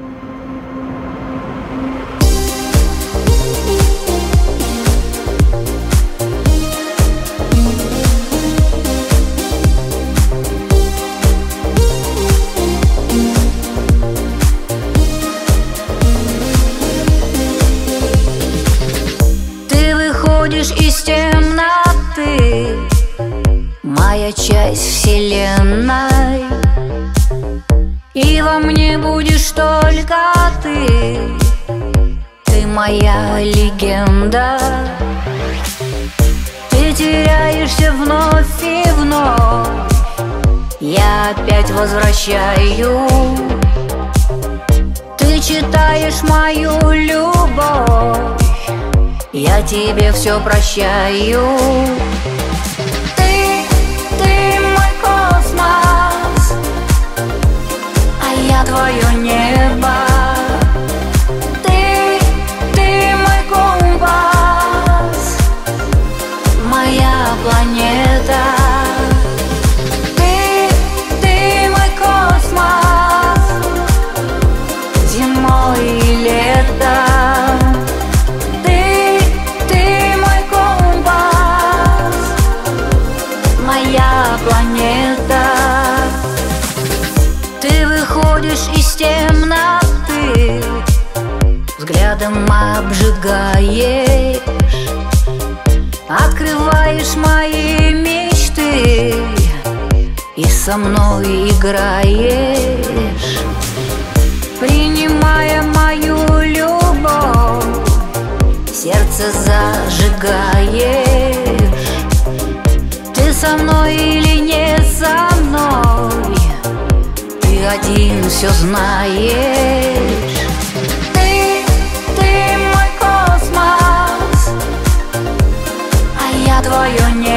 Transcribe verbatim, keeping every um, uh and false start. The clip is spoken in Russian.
Из темноты, моя часть вселенной, и во мне будешь только ты. Ты моя легенда. Ты теряешься вновь и вновь, я опять возвращаю. Ты читаешь мою любовь, я тебе все прощаю. Ты, ты мой космос, а я твое небо. Ты, ты мой компас, моя планета. Ты, ты мой космос, зимой и летом. Планета. Ты выходишь из темноты, взглядом обжигаешь, открываешь мои мечты и со мной играешь. Принимая мою любовь, сердце зажигаешь. Ты со мной или не со мной, ты один все знаешь. Ты, ты мой космос, а я твое небо.